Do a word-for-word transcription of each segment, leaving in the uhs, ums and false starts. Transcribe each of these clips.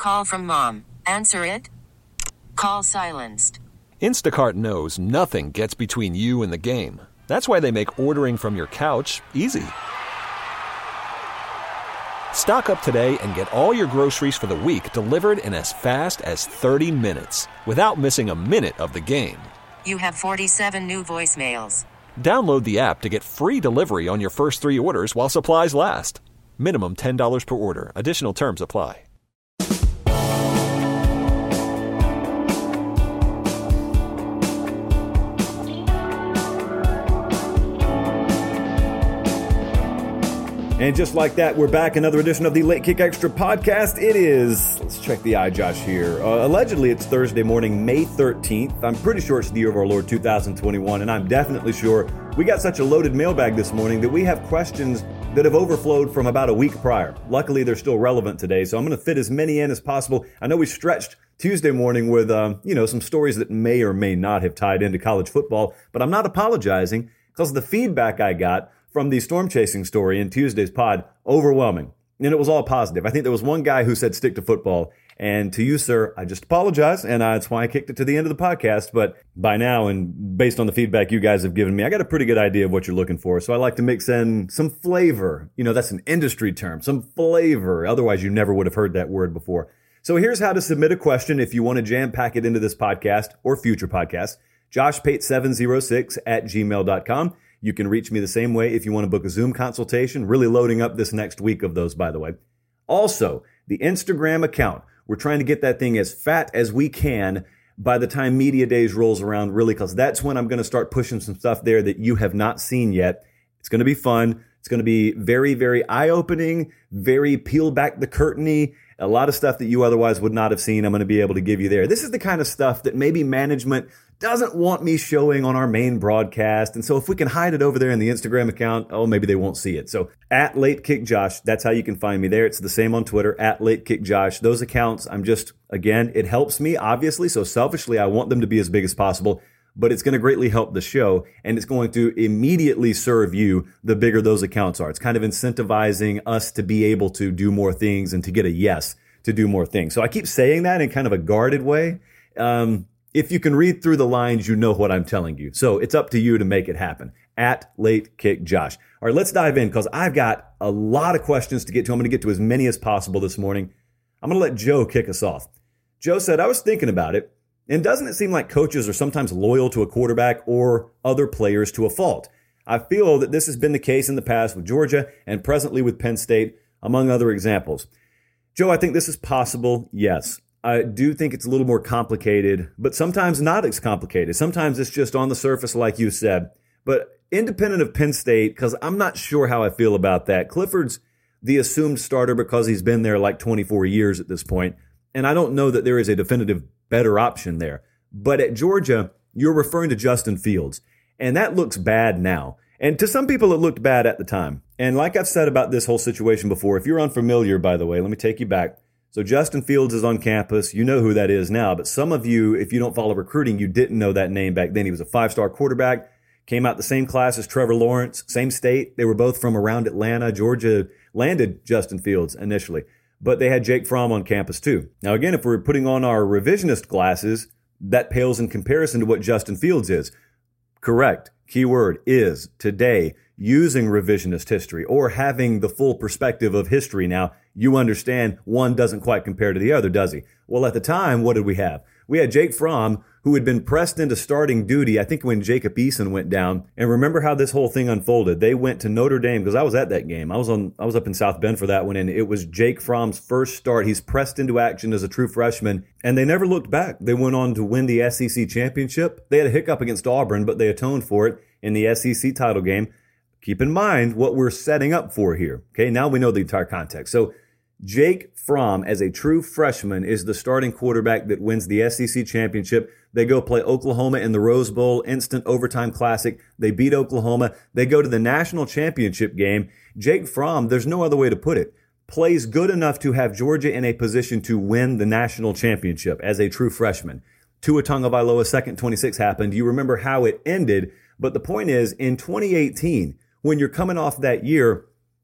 Call from mom. Answer it. Call silenced. Instacart knows nothing gets between you and the game. That's why they make ordering from your couch easy. Stock up today and get all your groceries for the week delivered in as fast as thirty minutes without missing a minute of the game. You have forty-seven new voicemails. Download the app to get free delivery on your first three orders while supplies last. Minimum ten dollars per order. Additional terms apply. And just like that, we're back. Another edition of the Late Kick Extra podcast. It is, let's check the eye, Josh, here. Uh, allegedly, it's Thursday morning, May thirteenth. I'm pretty sure it's the year of our Lord two thousand twenty-one, and I'm definitely sure we got such a loaded mailbag this morning that we have questions that have overflowed from about a week prior. Luckily, they're still relevant today, so I'm going to fit as many in as possible. I know we stretched Tuesday morning with, um, you know, some stories that may or may not have tied into college football, but I'm not apologizing because the feedback I got from the storm chasing story in Tuesday's pod, overwhelming. And it was all positive. I think there was one guy who said stick to football. And to you, sir, I just apologize. And uh, that's why I kicked it to the end of the podcast. But by now, and based on the feedback you guys have given me, I got a pretty good idea of what you're looking for. So I like to mix in some flavor. You know, that's an industry term, some flavor. Otherwise, you never would have heard that word before. So here's how to submit a question if you want to jam pack it into this podcast or future podcasts. josh pate seven oh six at gmail dot com. You can reach me the same way if you want to book a Zoom consultation. Really loading up this next week of those, by the way. Also, the Instagram account. We're trying to get that thing as fat as we can by the time Media Days rolls around, really, because that's when I'm going to start pushing some stuff there that you have not seen yet. It's going to be fun. It's going to be very, very eye-opening, very peel back the curtain-y. A lot of stuff that you otherwise would not have seen, I'm going to be able to give you there. This is the kind of stuff that maybe management doesn't want me showing on our main broadcast. And so if we can hide it over there in the Instagram account, oh, maybe they won't see it. So at Late Kick Josh, that's how you can find me there. It's the same on Twitter, at Late Kick Josh. Those accounts, I'm just, again, it helps me, obviously. So selfishly, I want them to be as big as possible. But it's going to greatly help the show, and it's going to immediately serve you the bigger those accounts are. It's kind of incentivizing us to be able to do more things and to get a yes to do more things. So I keep saying that in kind of a guarded way. Um, if you can read through the lines, you know what I'm telling you. So it's up to you to make it happen. At Late Kick Josh. All right, let's dive in because I've got a lot of questions to get to. I'm going to get to as many as possible this morning. I'm going to let Joe kick us off. Joe said, I was thinking about it. And doesn't it seem like coaches are sometimes loyal to a quarterback or other players to a fault? I feel that this has been the case in the past with Georgia and presently with Penn State, among other examples. Joe, I think this is possible, yes. I do think it's a little more complicated, but sometimes not as complicated. Sometimes it's just on the surface, like you said. But independent of Penn State, because I'm not sure how I feel about that. Clifford's the assumed starter because he's been there like twenty-four years at this point. And I don't know that there is a definitive better option there. But at Georgia, you're referring to Justin Fields. And that looks bad now. And to some people, it looked bad at the time. And like I've said about this whole situation before, if you're unfamiliar, by the way, let me take you back. So Justin Fields is on campus. You know who that is now. But some of you, if you don't follow recruiting, you didn't know that name back then. He was a five-star quarterback. Came out the same class as Trevor Lawrence. Same state. They were both from around Atlanta. Georgia landed Justin Fields initially. But they had Jake Fromm on campus too. Now again, if we're putting on our revisionist glasses, that pales in comparison to what Justin Fields is. Correct. Keyword is today using revisionist history or having the full perspective of history. Now, you understand one doesn't quite compare to the other, does he? Well, at the time, what did we have? We had Jake Fromm, who had been pressed into starting duty, I think when Jacob Eason went down. And remember how this whole thing unfolded. They went to Notre Dame, because I was at that game. I was on. I was up in South Bend for that one, and it was Jake Fromm's first start. He's pressed into action as a true freshman, and they never looked back. They went on to win the S E C championship. They had a hiccup against Auburn, but they atoned for it in the S E C title game. Keep in mind what we're setting up for here. Okay, now we know the entire context. So Jake Fromm, as a true freshman, is the starting quarterback that wins the S E C championship. They go play Oklahoma in the Rose Bowl, instant overtime classic. They beat Oklahoma. They go to the national championship game. Jake Fromm, there's no other way to put it, plays good enough to have Georgia in a position to win the national championship as a true freshman. Tua Tagovailoa, second twenty-six happened. You remember how it ended. But the point is, in twenty eighteen, when you're coming off that year,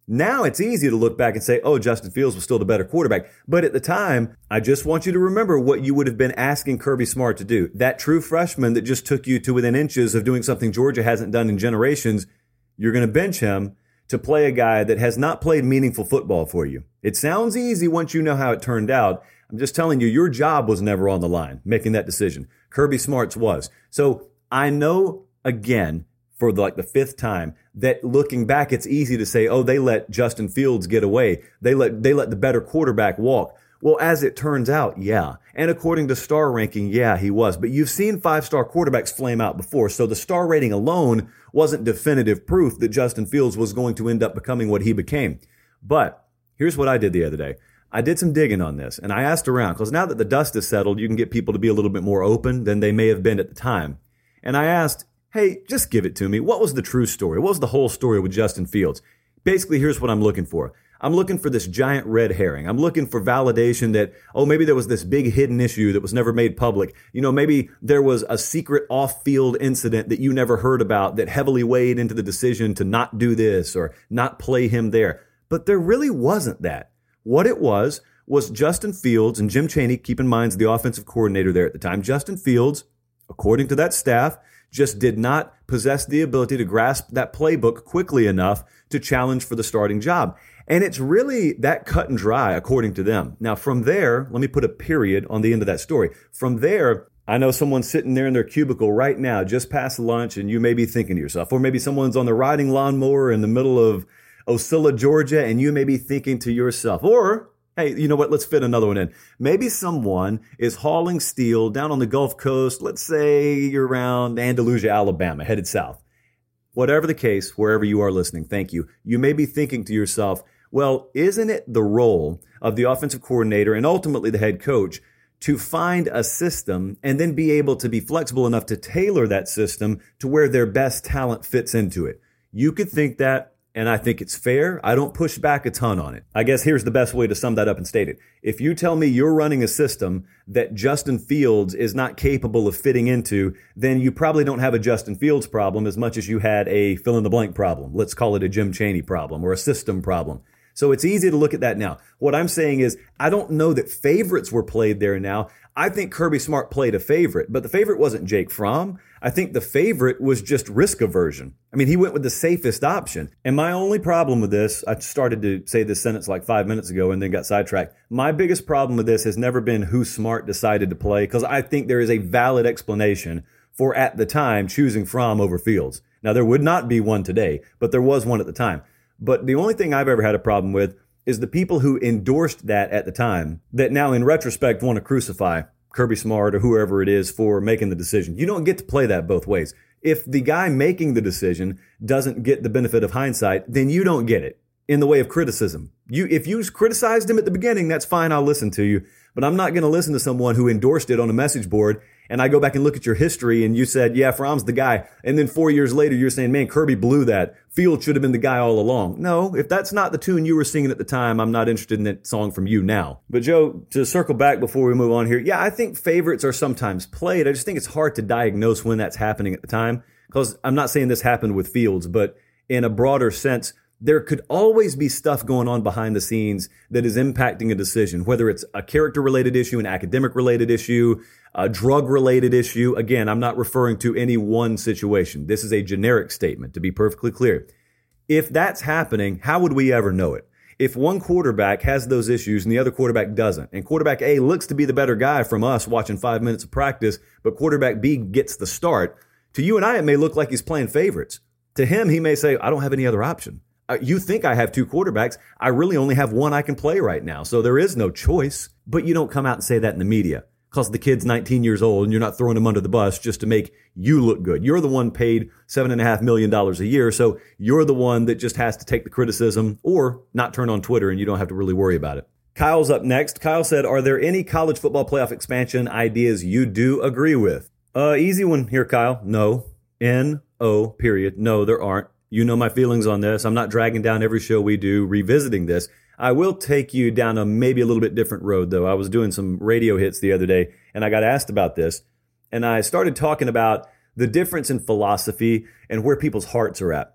Now it's easy to look back and say, oh, Justin Fields was still the better quarterback. But at the time, I just want you to remember what you would have been asking Kirby Smart to do. That true freshman that just took you to within inches of doing something Georgia hasn't done in generations, you're going to bench him to play a guy that has not played meaningful football for you. It sounds easy once you know how it turned out. I'm just telling you, your job was never on the line making that decision. Kirby Smart's was. So I know, again, for like the fifth time, that looking back, it's easy to say, oh, they let Justin Fields get away. They let they let the better quarterback walk. Well, as it turns out, yeah. And according to star ranking, yeah, he was. But you've seen five-star quarterbacks flame out before, so the star rating alone wasn't definitive proof that Justin Fields was going to end up becoming what he became. But here's what I did the other day. I did some digging on this, and I asked around, because now that the dust is settled, you can get people to be a little bit more open than they may have been at the time. And I asked, hey, just give it to me. What was the true story? What was the whole story with Justin Fields? Basically, here's what I'm looking for. I'm looking for this giant red herring. I'm looking for validation that, oh, maybe there was this big hidden issue that was never made public. You know, maybe there was a secret off-field incident that you never heard about that heavily weighed into the decision to not do this or not play him there. But there really wasn't that. What it was, was Justin Fields, and Jim Chaney, keep in mind, is the offensive coordinator there at the time. Justin Fields, according to that staff, just did not possess the ability to grasp that playbook quickly enough to challenge for the starting job. And it's really that cut and dry, according to them. Now, from there, let me put a period on the end of that story. From there, I know someone's sitting there in their cubicle right now, just past lunch, and you may be thinking to yourself, or maybe someone's on the riding lawnmower in the middle of Ocilla, Georgia, and you may be thinking to yourself, or hey, you know what? Let's fit another one in. Maybe someone is hauling steel down on the Gulf Coast. Let's say you're around Andalusia, Alabama, headed south. Whatever the case, wherever you are listening, thank you. You may be thinking to yourself, well, isn't it the role of the offensive coordinator and ultimately the head coach to find a system and then be able to be flexible enough to tailor that system to where their best talent fits into it? You could think that. And I think it's fair. I don't push back a ton on it. I guess here's the best way to sum that up and state it. If you tell me you're running a system that Justin Fields is not capable of fitting into, then you probably don't have a Justin Fields problem as much as you had a fill-in-the-blank problem. Let's call it a Jim Chaney problem or a system problem. So it's easy to look at that now. What I'm saying is I don't know that favorites were played there now. I think Kirby Smart played a favorite, but the favorite wasn't Jake Fromm. I think the favorite was just risk aversion. I mean, he went with the safest option. And my only problem with this, I started to say this sentence like five minutes ago and then got sidetracked. My biggest problem with this has never been who Smart decided to play, because I think there is a valid explanation for, at the time, choosing Fromm over Fields. Now, there would not be one today, but there was one at the time. But the only thing I've ever had a problem with is the people who endorsed that at the time that now in retrospect want to crucify Kirby Smart or whoever it is for making the decision. You don't get to play that both ways. If the guy making the decision doesn't get the benefit of hindsight, then you don't get it in the way of criticism. You, if you criticized him at the beginning, that's fine. I'll listen to you. But I'm not going to listen to someone who endorsed it on a message board, and I go back and look at your history and you said, yeah, Fromm's the guy. And then four years later, you're saying, man, Kirby blew that. Field should have been the guy all along. No, if that's not the tune you were singing at the time, I'm not interested in that song from you now. But Joe, to circle back before we move on here, yeah, I think favorites are sometimes played. I just think it's hard to diagnose when that's happening at the time, because I'm not saying this happened with Fields, but in a broader sense, there could always be stuff going on behind the scenes that is impacting a decision, whether it's a character-related issue, an academic-related issue, a drug-related issue. Again, I'm not referring to any one situation. This is a generic statement, to be perfectly clear. If that's happening, how would we ever know it? If one quarterback has those issues and the other quarterback doesn't, and quarterback A looks to be the better guy from us watching five minutes of practice, but quarterback B gets the start, to you and I, it may look like he's playing favorites. To him, he may say, I don't have any other option. Uh, you think I have two quarterbacks. I really only have one I can play right now. So there is no choice. But you don't come out and say that in the media because the kid's nineteen years old and you're not throwing him under the bus just to make you look good. You're the one paid seven and a half million dollars a year. So you're the one that just has to take the criticism or not turn on Twitter, and you don't have to really worry about it. Kyle's up next. Kyle said, are there any college football playoff expansion ideas you do agree with? Uh, easy one here, Kyle. No. N O period. No, there aren't. You know my feelings on this. I'm not dragging down every show we do, revisiting this. I will take you down a maybe a little bit different road, though. I was doing some radio hits the other day, and I got asked about this. And I started talking about the difference in philosophy and where people's hearts are at.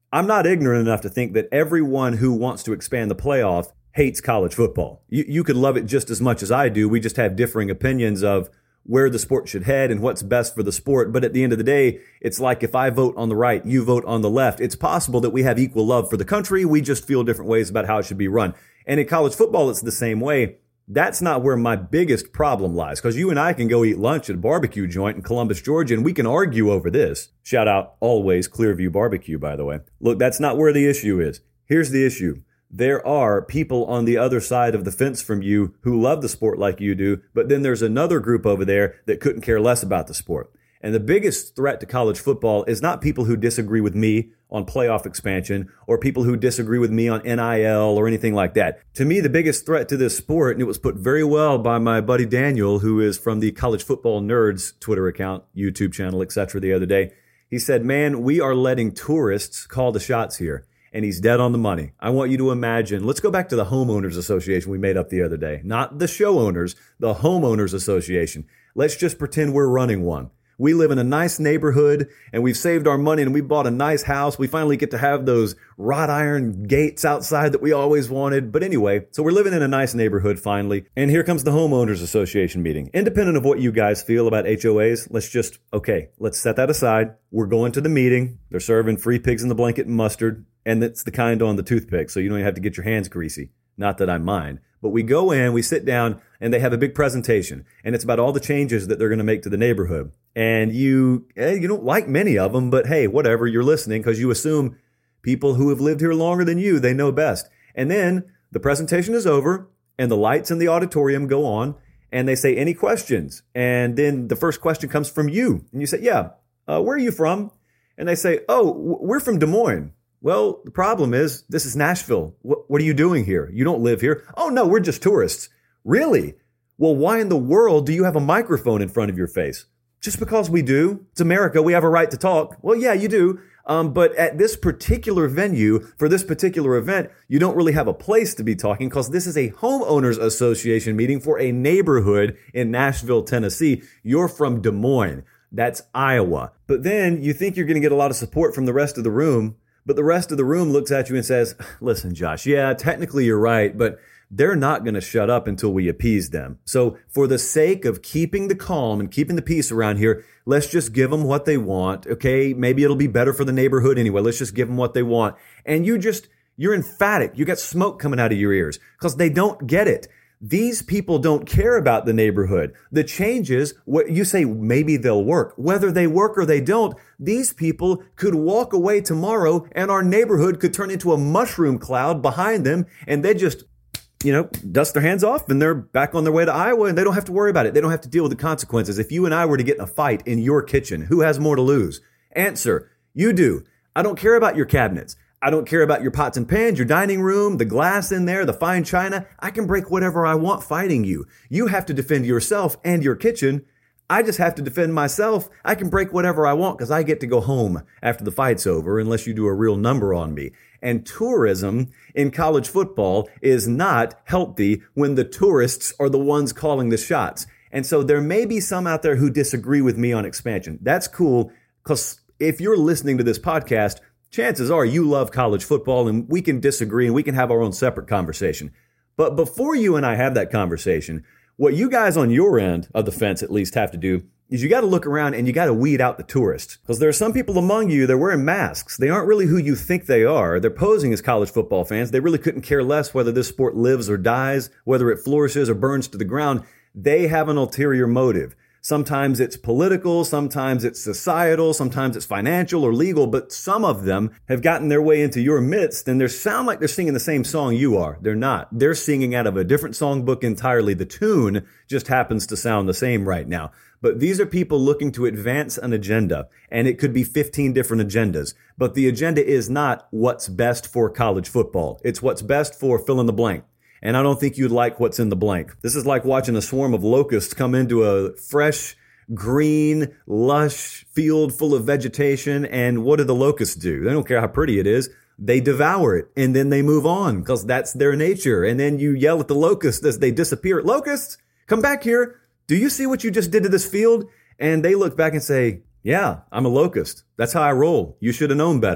I'm not ignorant enough to think that everyone who wants to expand the playoff hates college football. You, you could love it just as much as I do. We just have differing opinions of where the sport should head and what's best for the sport. But at the end of the day, it's like if I vote on the right, you vote on the left. It's possible that we have equal love for the country. We just feel different ways about how it should be run. And in college football, it's the same way. That's not where my biggest problem lies, because you and I can go eat lunch at a barbecue joint in Columbus, Georgia, and we can argue over this. Shout out always Clearview Barbecue, by the way. Look, that's not where the issue is. Here's the issue. There are people on the other side of the fence from you who love the sport like you do, but then there's another group over there that couldn't care less about the sport. And the biggest threat to college football is not people who disagree with me on playoff expansion or people who disagree with me on N I L or anything like that. To me, the biggest threat to this sport, and it was put very well by my buddy Daniel, who is from the College Football Nerds Twitter account, YouTube channel, et cetera, the other day. He said, man, we are letting tourists call the shots here. And he's dead on the money. I want you to imagine, let's go back to the homeowners association we made up the other day. Not the show owners, the homeowners association. Let's just pretend we're running one. We live in a nice neighborhood and we've saved our money and we bought a nice house. We finally get to have those wrought iron gates outside that we always wanted. But anyway, so we're living in a nice neighborhood finally. And here comes the homeowners association meeting. Independent of what you guys feel about H O As, let's just, okay, let's set that aside. We're going to the meeting. They're serving free pigs in the blanket and mustard. And it's the kind on the toothpick, so you don't even have to get your hands greasy. Not that I mind. But we go in, we sit down, and they have a big presentation. And it's about all the changes that they're going to make to the neighborhood. And you eh, you don't like many of them, but hey, whatever, you're listening because you assume people who have lived here longer than you, they know best. And then the presentation is over, and the lights in the auditorium go on, and they say, any questions? And then the first question comes from you. And you say, yeah, uh, where are you from? And they say, oh, we're from Des Moines. Well, the problem is, this is Nashville. What, what are you doing here? You don't live here. Oh, no, we're just tourists. Really? Well, why in the world do you have a microphone in front of your face? Just because we do. It's America. We have a right to talk. Well, yeah, you do. Um, but at this particular venue, for this particular event, you don't really have a place to be talking because this is a homeowners association meeting for a neighborhood in Nashville, Tennessee. You're from Des Moines. That's Iowa. But then you think you're going to get a lot of support from the rest of the room. But the rest of the room looks at you and says, listen, Josh, yeah, technically you're right, but they're not going to shut up until we appease them. So for the sake of keeping the calm and keeping the peace around here, let's just give them what they want. Okay, maybe it'll be better for the neighborhood anyway. Let's just give them what they want. And you just, you're emphatic. You got smoke coming out of your ears because they don't get it. These people don't care about the neighborhood. The changes, what you say, maybe they'll work. Whether they work or they don't, these people could walk away tomorrow and our neighborhood could turn into a mushroom cloud behind them and they just, you know, dust their hands off and they're back on their way to Iowa and they don't have to worry about it. They don't have to deal with the consequences. If you and I were to get in a fight in your kitchen, who has more to lose? Answer, you do. I don't care about your cabinets. I don't care about your pots and pans, your dining room, the glass in there, the fine china. I can break whatever I want fighting you. You have to defend yourself and your kitchen. I just have to defend myself. I can break whatever I want because I get to go home after the fight's over unless you do a real number on me. And tourism in college football is not healthy when the tourists are the ones calling the shots. And so there may be some out there who disagree with me on expansion. That's cool because if you're listening to this podcast, chances are you love college football and we can disagree and we can have our own separate conversation. But before you and I have that conversation, what you guys on your end of the fence at least have to do is you got to look around and you got to weed out the tourists. Because there are some people among you that are wearing masks. They aren't really who you think they are. They're posing as college football fans. They really couldn't care less whether this sport lives or dies, whether it flourishes or burns to the ground. They have an ulterior motive. Sometimes it's political, sometimes it's societal, sometimes it's financial or legal, but some of them have gotten their way into your midst and they sound like they're singing the same song you are. They're not. They're singing out of a different songbook entirely. The tune just happens to sound the same right now. But these are people looking to advance an agenda, and it could be fifteen different agendas. But the agenda is not what's best for college football. It's what's best for fill in the blank. And I don't think you'd like what's in the blank. This is like watching a swarm of locusts come into a fresh, green, lush field full of vegetation. And what do the locusts do? They don't care how pretty it is. They devour it and then they move on because that's their nature. And then you yell at the locusts as they disappear. Locusts, come back here. Do you see what you just did to this field? And they look back and say, yeah, I'm a locust. That's how I roll. You should have known better.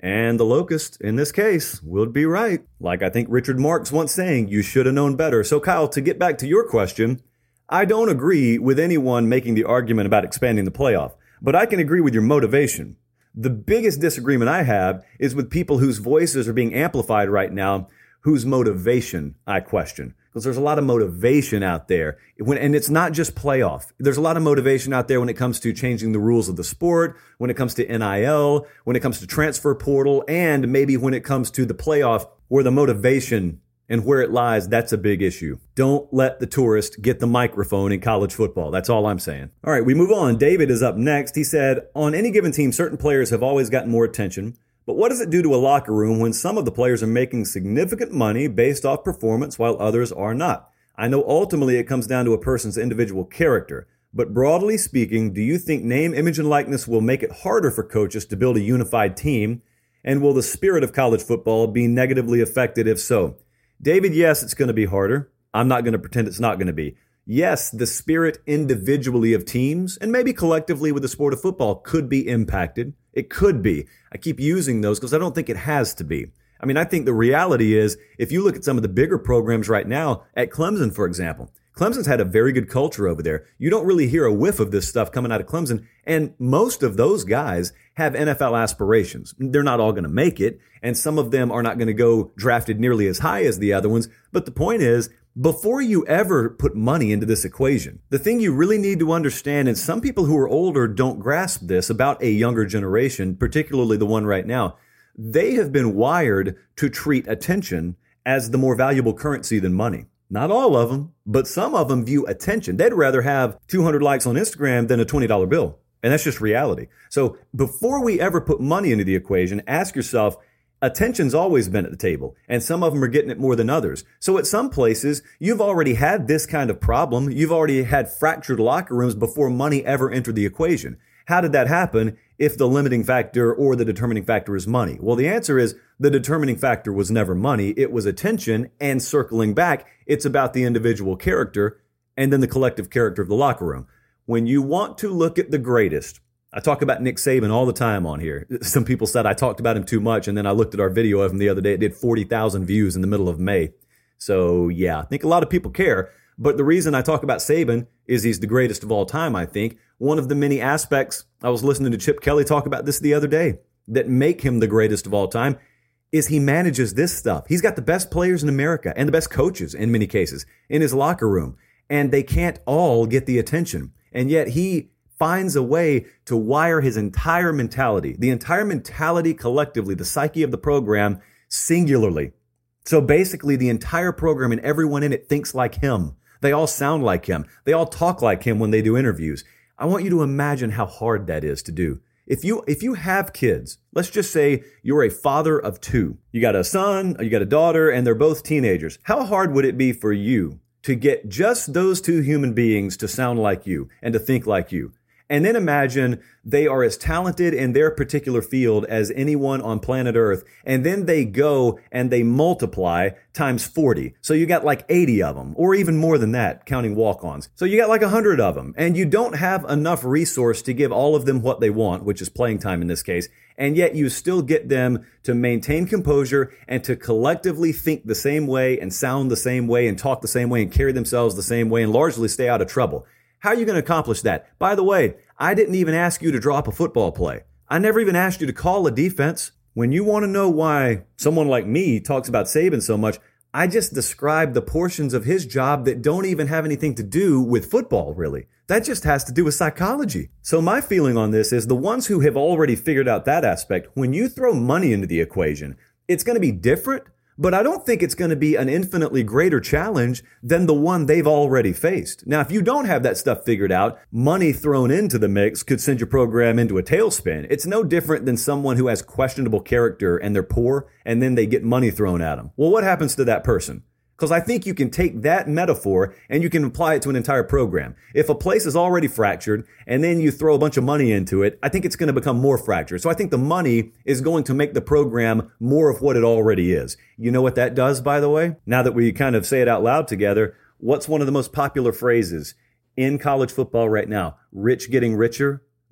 And the locust, in this case, would be right. Like I think Richard Marx once saying, you should have known better. So Kyle, to get back to your question, I don't agree with anyone making the argument about expanding the playoff, but I can agree with your motivation. The biggest disagreement I have is with people whose voices are being amplified right now, whose motivation I question. Because there's a lot of motivation out there. When, and it's not just playoff. There's a lot of motivation out there when it comes to changing the rules of the sport, when it comes to N I L, when it comes to transfer portal, and maybe when it comes to the playoff, where the motivation and where it lies, that's a big issue. Don't let the tourist get the microphone in college football. That's all I'm saying. All right, we move on. David is up next. He said, on any given team, certain players have always gotten more attention. But what does it do to a locker room when some of the players are making significant money based off performance while others are not? I know ultimately it comes down to a person's individual character. But broadly speaking, do you think name, image, and likeness will make it harder for coaches to build a unified team? And will the spirit of college football be negatively affected if so? David, yes, it's going to be harder. I'm not going to pretend it's not going to be. Yes, the spirit individually of teams and maybe collectively with the sport of football could be impacted. It could be. I keep using those because I don't think it has to be. I mean, I think the reality is if you look at some of the bigger programs right now, at Clemson, for example, Clemson's had a very good culture over there. You don't really hear a whiff of this stuff coming out of Clemson. And most of those guys have N F L aspirations. They're not all going to make it. And some of them are not going to go drafted nearly as high as the other ones. But the point is, before you ever put money into this equation, the thing you really need to understand, and some people who are older don't grasp this about a younger generation, particularly the one right now, they have been wired to treat attention as the more valuable currency than money. Not all of them, but some of them view attention. They'd rather have two hundred likes on Instagram than a twenty dollar bill. And that's just reality. So before we ever put money into the equation, ask yourself, attention's always been at the table, and some of them are getting it more than others. So at some places, you've already had this kind of problem. You've already had fractured locker rooms before money ever entered the equation. How did that happen if the limiting factor or the determining factor is money? Well, the answer is the determining factor was never money. It was attention, and circling back, it's about the individual character and then the collective character of the locker room. When you want to look at the greatest, I talk about Nick Saban all the time on here. Some people said I talked about him too much, and then I looked at our video of him the other day. It did forty thousand views in the middle of May. So, yeah, I think a lot of people care. But the reason I talk about Saban is he's the greatest of all time, I think. One of the many aspects, I was listening to Chip Kelly talk about this the other day, that make him the greatest of all time is he manages this stuff. He's got the best players in America and the best coaches in many cases in his locker room. And they can't all get the attention. And yet he finds a way to wire his entire mentality, the entire mentality collectively, the psyche of the program singularly. So basically the entire program and everyone in it thinks like him. They all sound like him. They all talk like him when they do interviews. I want you to imagine how hard that is to do. If you if you have kids, let's just say you're a father of two. You got a son, you got a daughter, and they're both teenagers. How hard would it be for you to get just those two human beings to sound like you and to think like you? And then imagine they are as talented in their particular field as anyone on planet Earth. And then they go and they multiply times forty. So you got like eighty of them, or even more than that, counting walk-ons. So you got like one hundred of them. And you don't have enough resource to give all of them what they want, which is playing time in this case. And yet you still get them to maintain composure and to collectively think the same way and sound the same way and talk the same way and carry themselves the same way and largely stay out of trouble. How are you going to accomplish that? By the way, I didn't even ask you to drop a football play. I never even asked you to call a defense. When you want to know why someone like me talks about Saban so much, I just described the portions of his job that don't even have anything to do with football, really. That just has to do with psychology. So my feeling on this is the ones who have already figured out that aspect, when you throw money into the equation, it's going to be different. But I don't think it's going to be an infinitely greater challenge than the one they've already faced. Now, if you don't have that stuff figured out, money thrown into the mix could send your program into a tailspin. It's no different than someone who has questionable character and they're poor and then they get money thrown at them. Well, what happens to that person? Because I think you can take that metaphor and you can apply it to an entire program. If a place is already fractured and then you throw a bunch of money into it, I think it's going to become more fractured. So I think the money is going to make the program more of what it already is. You know what that does, by the way? Now that we kind of say it out loud together, what's one of the most popular phrases in college football right now? Rich getting richer,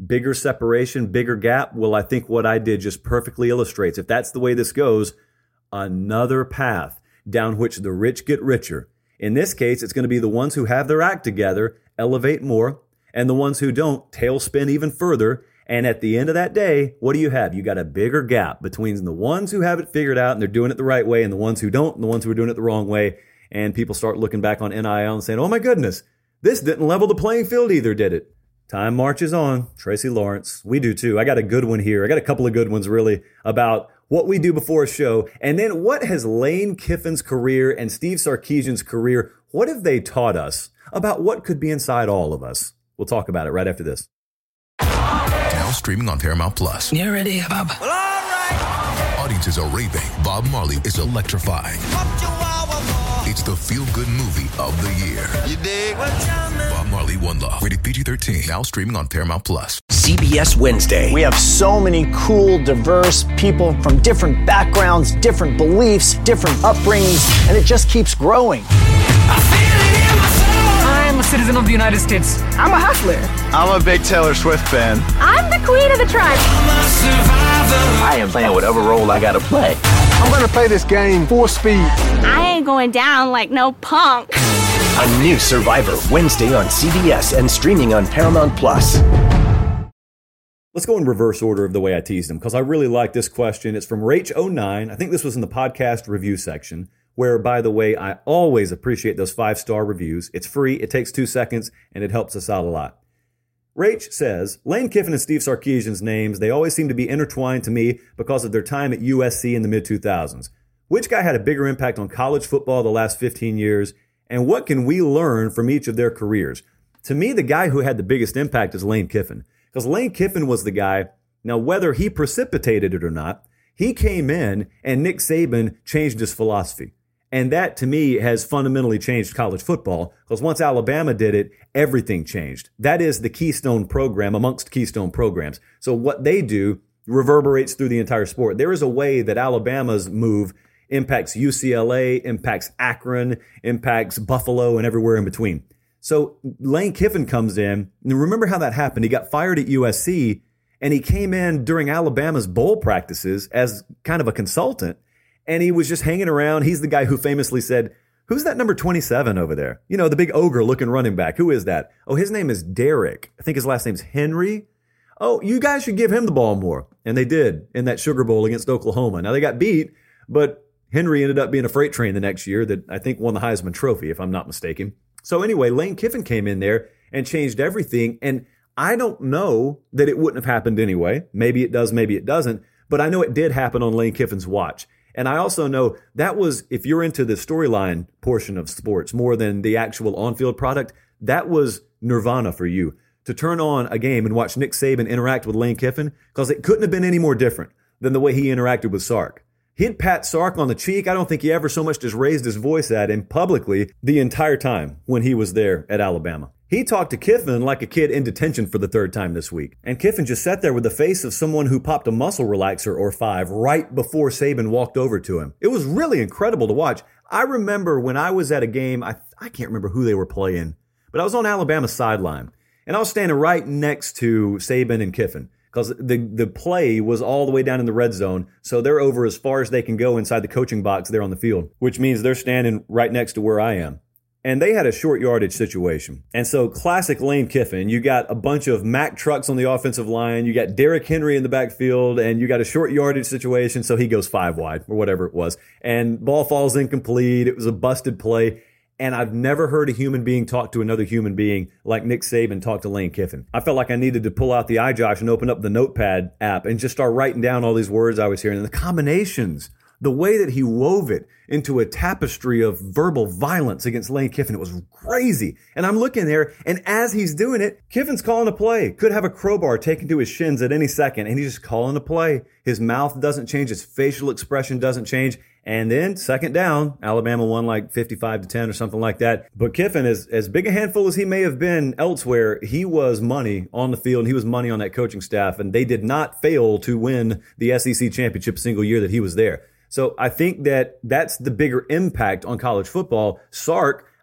bigger separation, bigger gap. Well, I think what I did just perfectly illustrates, if that's the way this goes, another path down which the rich get richer. In this case, it's going to be the ones who have their act together, elevate more, and the ones who don't, tailspin even further. And at the end of that day, what do you have? You got a bigger gap between the ones who have it figured out and they're doing it the right way and the ones who don't and the ones who are doing it the wrong way. And people start looking back on N I L and saying, oh my goodness, this didn't level the playing field either, did it? Time marches on. Tracy Lawrence, we do too. I got a good one here. I got a couple of good ones really about what we do before a show. And then what has Lane Kiffin's career and Steve Sarkisian's career, what have they taught us about what could be inside all of us? We'll talk about it right after this. Now streaming on Paramount Plus. You ready, Bob? Well, all right. Audiences are raving. Bob Marley is electrifying. It's the feel-good movie of the year. You dig? Bob Marley, One Love. Rated P G thirteen. Now streaming on Paramount Plus. C B S Wednesday. We have so many cool, diverse people from different backgrounds, different beliefs, different upbringings, and it just keeps growing. I'm a citizen of the United States. I'm a hustler. I'm a big Taylor Swift fan. I'm the queen of the tribe. I am playing whatever role I gotta play. I'm gonna play this game full speed. I ain't going down like no punk. A new Survivor, Wednesday on C B S and streaming on Paramount Plus. Let's go in reverse order of the way I teased them, because I really like this question. It's from Rach oh nine. I think this was in the podcast review section, where, by the way, I always appreciate those five-star reviews. It's free, it takes two seconds, and it helps us out a lot. Rach says, Lane Kiffin and Steve Sarkisian's names, they always seem to be intertwined to me because of their time at U S C in the mid two thousands. Which guy had a bigger impact on college football the last fifteen years, and what can we learn from each of their careers? To me, the guy who had the biggest impact is Lane Kiffin, because Lane Kiffin was the guy, now whether he precipitated it or not, he came in and Nick Saban changed his philosophy. And that, to me, has fundamentally changed college football, because once Alabama did it, everything changed. That is the Keystone program amongst Keystone programs. So what they do reverberates through the entire sport. There is a way that Alabama's move impacts U C L A, impacts Akron, impacts Buffalo, and everywhere in between. So Lane Kiffin comes in, and remember how that happened. He got fired at U S C, and he came in during Alabama's bowl practices as kind of a consultant. And he was just hanging around. He's the guy who famously said, who's that number twenty-seven over there? You know, the big ogre looking running back. Who is that? Oh, his name is Derek. I think his last name's Henry. Oh, you guys should give him the ball more. And they did in that Sugar Bowl against Oklahoma. Now, they got beat, but Henry ended up being a freight train the next year that I think won the Heisman Trophy, if I'm not mistaken. So anyway, Lane Kiffin came in there and changed everything. And I don't know that it wouldn't have happened anyway. Maybe it does, maybe it doesn't. But I know it did happen on Lane Kiffin's watch. And I also know that was, if you're into the storyline portion of sports more than the actual on-field product, that was nirvana for you to turn on a game and watch Nick Saban interact with Lane Kiffin, because it couldn't have been any more different than the way he interacted with Sark. He'd pat Sark on the cheek. I don't think he ever so much as raised his voice at him publicly the entire time when he was there at Alabama. He talked to Kiffin like a kid in detention for the third time this week. And Kiffin just sat there with the face of someone who popped a muscle relaxer or five right before Saban walked over to him. It was really incredible to watch. I remember when I was at a game, I, I can't remember who they were playing, but I was on Alabama's sideline. And I was standing right next to Saban and Kiffin, because the, the play was all the way down in the red zone. So they're over as far as they can go inside the coaching box there on the field, which means they're standing right next to where I am. And they had a short yardage situation. And so classic Lane Kiffin, you got a bunch of Mack trucks on the offensive line. You got Derrick Henry in the backfield, and you got a short yardage situation. So he goes five wide or whatever it was. And ball falls incomplete. It was a busted play. And I've never heard a human being talk to another human being like Nick Saban talked to Lane Kiffin. I felt like I needed to pull out the iJosh and open up the Notepad app and just start writing down all these words I was hearing. And the combinations, the way that he wove it into a tapestry of verbal violence against Lane Kiffin, it was crazy. And I'm looking there, and as he's doing it, Kiffin's calling a play. Could have a crowbar taken to his shins at any second, and he's just calling a play. His mouth doesn't change. His facial expression doesn't change. And then, second down, Alabama won like fifty-five to ten or something like that. But Kiffin, as, as big a handful as he may have been elsewhere, he was money on the field. He was money on that coaching staff, and they did not fail to win the S E C championship a single year that he was there. So I think that that's the bigger impact on college football. Sark,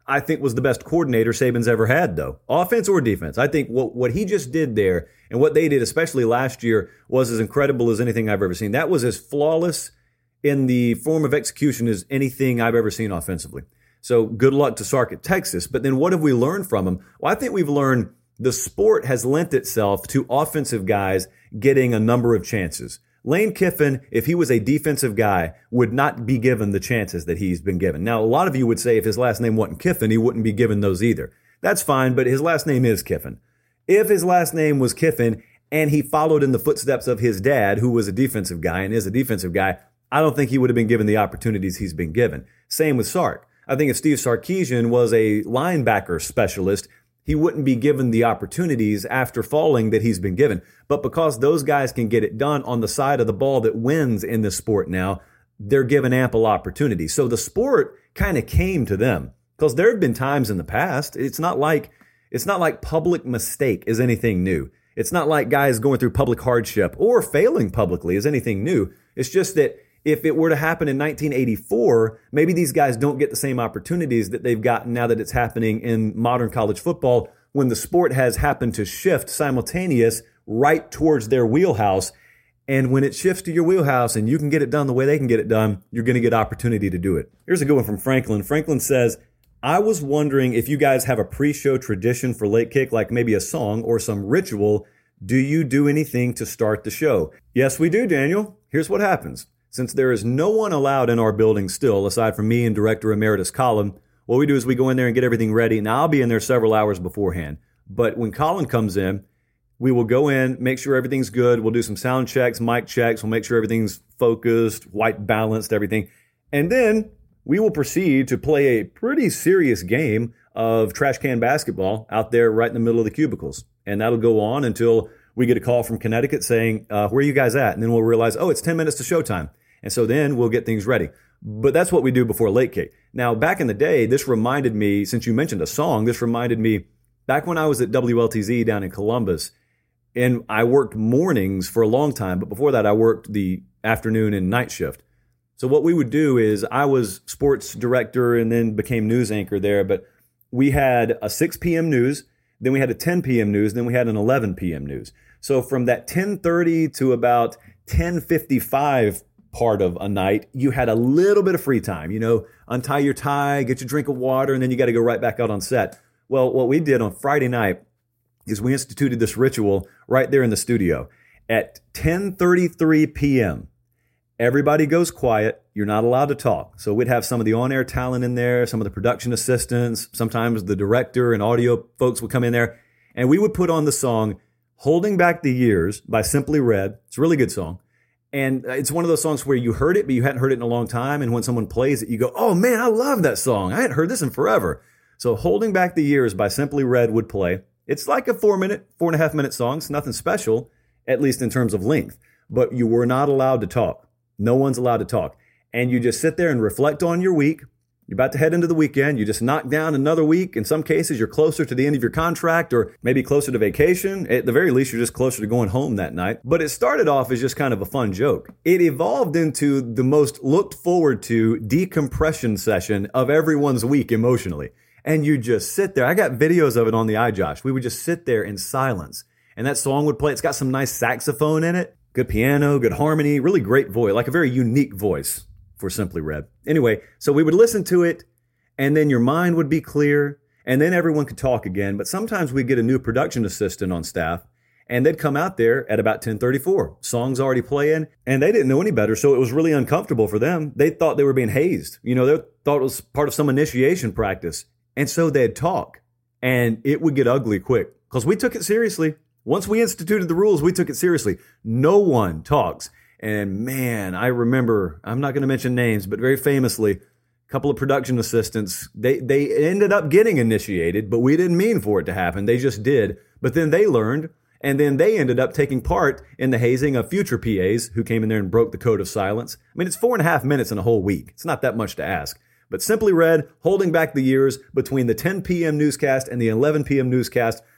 I think was the best coordinator Saban's ever had, though. Offense or defense. I think what, what he just did there and what they did, especially last year, was as incredible as anything I've ever seen. That was as flawless in the form of execution as anything I've ever seen offensively. So good luck to Sark at Texas. But then what have we learned from him? Well, I think we've learned the sport has lent itself to offensive guys getting a number of chances. Lane Kiffin, if he was a defensive guy, would not be given the chances that he's been given. Now, a lot of you would say if his last name wasn't Kiffin, he wouldn't be given those either. That's fine, but his last name is Kiffin. If his last name was Kiffin and he followed in the footsteps of his dad, who was a defensive guy and is a defensive guy, I don't think he would have been given the opportunities he's been given. Same with Sark. I think if Steve Sarkisian was a linebacker specialist, he wouldn't be given the opportunities after falling that he's been given. But because those guys can get it done on the side of the ball that wins in this sport now, they're given ample opportunity. So the sport kind of came to them because there have been times in the past. It's not like it's not like public mistake is anything new. It's not like guys going through public hardship or failing publicly is anything new. It's just that if it were to happen in nineteen eighty-four, maybe these guys don't get the same opportunities that they've gotten now that it's happening in modern college football when the sport has happened to shift simultaneous right towards their wheelhouse. And when it shifts to your wheelhouse and you can get it done the way they can get it done, you're going to get opportunity to do it. Here's a good one from Franklin. Franklin says, I was wondering if you guys have a pre-show tradition for Late Kick, like maybe a song or some ritual. Do you do anything to start the show? Yes, we do, Daniel. Here's what happens. Since there is no one allowed in our building still, aside from me and Director Emeritus Colin, what we do is we go in there and get everything ready. Now, I'll be in there several hours beforehand. But when Colin comes in, we will go in, make sure everything's good. We'll do some sound checks, mic checks. We'll make sure everything's focused, white balanced, everything. And then we will proceed to play a pretty serious game of trash can basketball out there right in the middle of the cubicles. And that'll go on until we get a call from Connecticut saying, uh, where are you guys at? And then we'll realize, oh, it's ten minutes to showtime. And so then we'll get things ready. But that's what we do before Late Kick. Now, back in the day, this reminded me, since you mentioned a song, this reminded me back when I was at W L T Z down in Columbus, and I worked mornings for a long time. But before that, I worked the afternoon and night shift. So what we would do is I was sports director and then became news anchor there. But we had a six p.m. news, then we had a ten p.m. news, then we had an eleven p.m. news. So from that ten thirty to about ten fifty-five part of a night, you had a little bit of free time, you know, untie your tie, get your drink of water, and then you got to go right back out on set. Well, what we did on Friday night is we instituted this ritual right there in the studio. At ten thirty-three p.m., everybody goes quiet. You're not allowed to talk. So we'd have some of the on-air talent in there, some of the production assistants, sometimes the director and audio folks would come in there, and we would put on the song Holding Back the Years by Simply Red. It's a really good song. And it's one of those songs where you heard it, but you hadn't heard it in a long time. And when someone plays it, you go, oh, man, I love that song. I hadn't heard this in forever. So Holding Back the Years by Simply Red would play. It's like a four-minute, four and a half minute song. It's nothing special, at least in terms of length. But you were not allowed to talk. No one's allowed to talk. And you just sit there and reflect on your week. You're about to head into the weekend. You just knock down another week. In some cases, you're closer to the end of your contract or maybe closer to vacation. At the very least, you're just closer to going home that night. But it started off as just kind of a fun joke. It evolved into the most looked forward to decompression session of everyone's week emotionally. And you just sit there. I got videos of it on the iJosh. We would just sit there in silence. And that song would play. It's got some nice saxophone in it. Good piano, good harmony, really great voice, like a very unique voice for Simply Red. Anyway, so we would listen to it, and then your mind would be clear, and then everyone could talk again. But sometimes we'd get a new production assistant on staff, and they'd come out there at about ten thirty-four. Songs already playing, and they didn't know any better, so it was really uncomfortable for them. They thought they were being hazed. You know, they thought it was part of some initiation practice. And so they'd talk, and it would get ugly quick, because we took it seriously. Once we instituted the rules, we took it seriously. No one talks. And man, I remember, I'm not going to mention names, but very famously, a couple of production assistants, they, they ended up getting initiated, but we didn't mean for it to happen. They just did. But then they learned, and then they ended up taking part in the hazing of future P As who came in there and broke the code of silence. I mean, it's four and a half minutes in a whole week. It's not that much to ask. But Simply Red, Holding Back the Years between the ten p.m. newscast and the eleven p.m. newscast,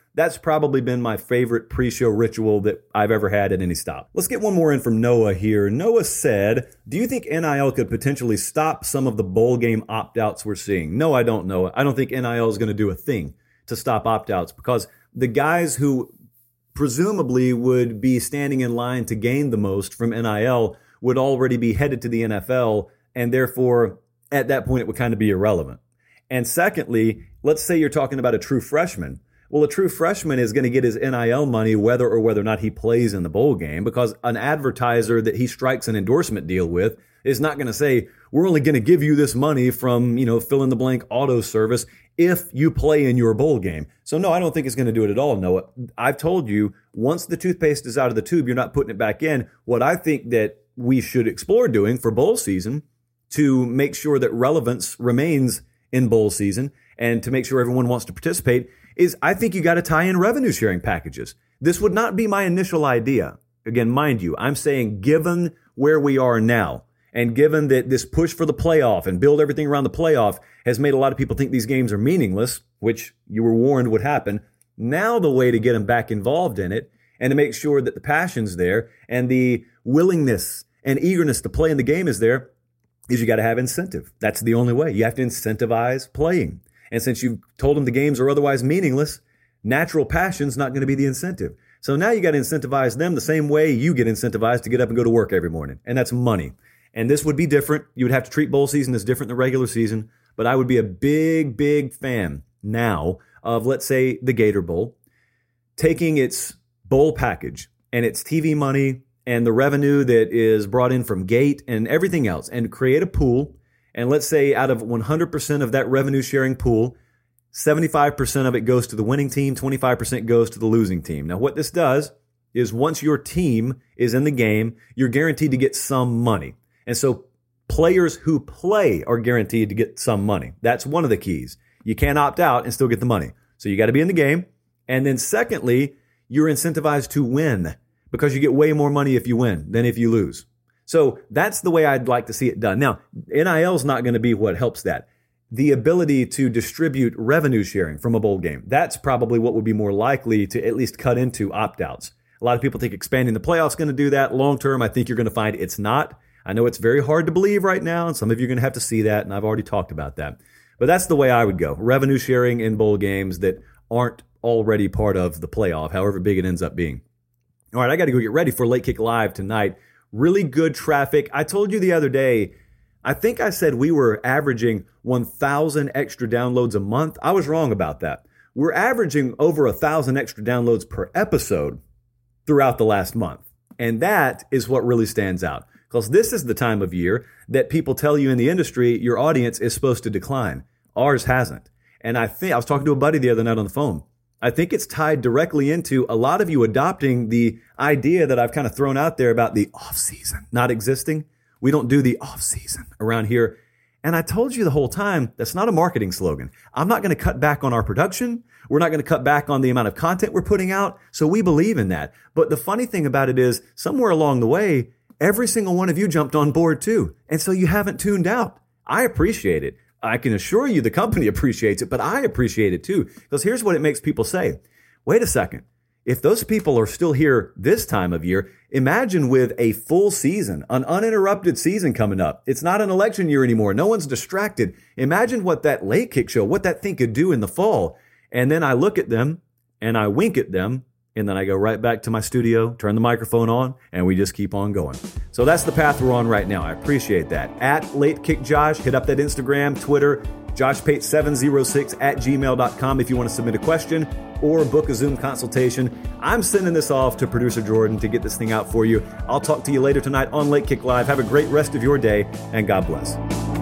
That's probably been my favorite pre-show ritual that I've ever had at any stop. Let's get one more in from Noah here. Noah said, do you think N I L could potentially stop some of the bowl game opt-outs we're seeing? No, I don't know. I don't think N I L is going to do a thing to stop opt-outs because the guys who presumably would be standing in line to gain the most from N I L would already be headed to the N F L, and therefore, at that point, it would kind of be irrelevant. And secondly, let's say you're talking about a true freshman. Well, a true freshman is going to get his N I L money whether or whether or not he plays in the bowl game, because an advertiser that he strikes an endorsement deal with is not going to say, we're only going to give you this money from, you know, fill in the blank auto service if you play in your bowl game. So no, I don't think it's going to do it at all, Noah. I've told you, once the toothpaste is out of the tube, you're not putting it back in. What I think that we should explore doing for bowl season to make sure that relevance remains in bowl season and to make sure everyone wants to participate is I think you got to tie in revenue sharing packages. This would not be my initial idea. Again, mind you, I'm saying given where we are now and given that this push for the playoff and build everything around the playoff has made a lot of people think these games are meaningless, which you were warned would happen. Now the way to get them back involved in it and to make sure that the passion's there and the willingness and eagerness to play in the game is there is you got to have incentive. That's the only way. You have to incentivize playing. And since you've told them the games are otherwise meaningless, natural passion's not going to be the incentive. So now you got to incentivize them the same way you get incentivized to get up and go to work every morning. And that's money. And this would be different. You would have to treat bowl season as different than regular season. But I would be a big, big fan now of, let's say, the Gator Bowl, taking its bowl package and its T V money and the revenue that is brought in from gate and everything else and create a pool. And let's say out of one hundred percent of that revenue sharing pool, seventy-five percent of it goes to the winning team, twenty-five percent goes to the losing team. Now, what this does is once your team is in the game, you're guaranteed to get some money. And so players who play are guaranteed to get some money. That's one of the keys. You can't opt out and still get the money. So you got to be in the game. And then secondly, you're incentivized to win because you get way more money if you win than if you lose. So that's the way I'd like to see it done. Now, N I L is not going to be what helps that. The ability to distribute revenue sharing from a bowl game, that's probably what would be more likely to at least cut into opt-outs. A lot of people think expanding the playoffs is going to do that. Long term, I think you're going to find it's not. I know it's very hard to believe right now, and some of you are going to have to see that, and I've already talked about that. But that's the way I would go. Revenue sharing in bowl games that aren't already part of the playoff, however big it ends up being. All right, I got to go get ready for Late Kick Live tonight. Really good traffic. I told you the other day, I think I said we were averaging one thousand extra downloads a month. I was wrong about that. We're averaging over one thousand extra downloads per episode throughout the last month. And that is what really stands out. Because this is the time of year that people tell you in the industry your audience is supposed to decline. Ours hasn't. And I think I was talking to a buddy the other night on the phone. I think it's tied directly into a lot of you adopting the idea that I've kind of thrown out there about the off season not existing. We don't do the off season around here. And I told you the whole time, that's not a marketing slogan. I'm not going to cut back on our production. We're not going to cut back on the amount of content we're putting out. So we believe in that. But the funny thing about it is somewhere along the way, every single one of you jumped on board too. And so you haven't tuned out. I appreciate it. I can assure you the company appreciates it, but I appreciate it too. Because here's what it makes people say. Wait a second. If those people are still here this time of year, imagine with a full season, an uninterrupted season coming up. It's not an election year anymore. No one's distracted. Imagine what that Late Kick show, what that thing could do in the fall. And then I look at them and I wink at them. And then I go right back to my studio, turn the microphone on, and we just keep on going. So that's the path we're on right now. I appreciate that. At Late Kick Josh, hit up that Instagram, Twitter, josh pate seven oh six at gmail dot com if you want to submit a question or book a Zoom consultation. I'm sending this off to producer Jordan to get this thing out for you. I'll talk to you later tonight on Late Kick Live. Have a great rest of your day, and God bless.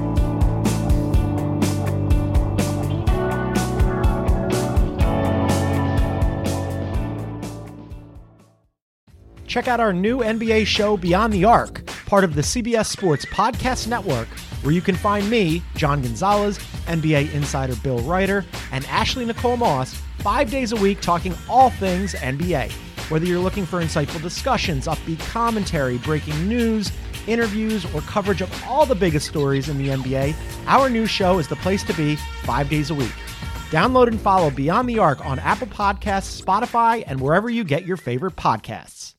Check out our new N B A show, Beyond the Arc, part of the C B S Sports Podcast Network, where you can find me, John Gonzalez, N B A insider Bill Ryder, and Ashley Nicole Moss, five days a week talking all things N B A. Whether you're looking for insightful discussions, upbeat commentary, breaking news, interviews, or coverage of all the biggest stories in the N B A, our new show is the place to be five days a week. Download and follow Beyond the Arc on Apple Podcasts, Spotify, and wherever you get your favorite podcasts.